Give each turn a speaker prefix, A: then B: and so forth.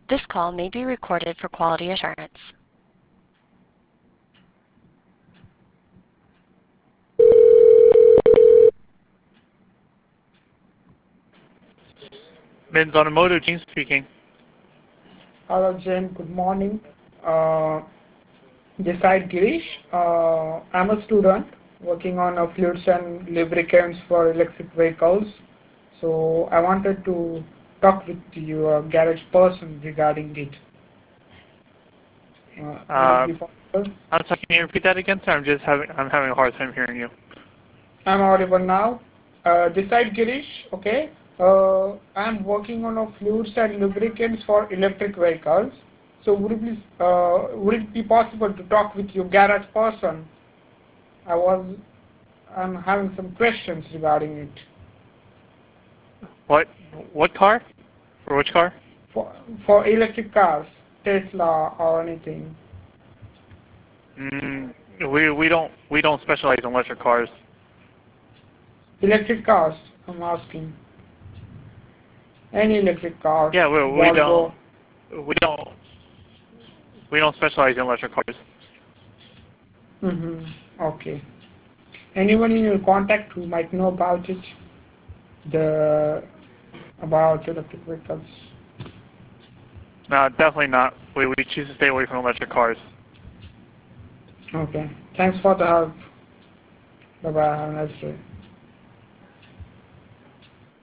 A: This call may be recorded for quality assurance.
B: Men's Automotive, Gene speaking.
C: Hello, Jen. Good morning. This side Girish. I'm a student working on fluids and lubricants for electric vehicles. So I wanted to talk with your garage person regarding it. Would it be possible?
B: I'm sorry, can you repeat that again, sir? I'm having a hard time hearing you.
C: I'm audible now. This side Girish. Okay. I'm working on fluids and lubricants for electric vehicles. So would it be possible to talk with your garage person? I'm having some questions regarding it.
B: What car? For which car?
C: For electric cars, Tesla or anything.
B: We don't specialize in electric cars.
C: Electric cars, I'm asking. Any electric car,
B: Yeah,
C: Volvo.
B: we don't we don't specialize in electric cars.
C: Okay. Anyone in your contact who might know about it? About electric vehicles.
B: No, definitely not. We choose to stay away from electric cars.
C: Okay. Thanks for the help. Bye bye. Have a nice day.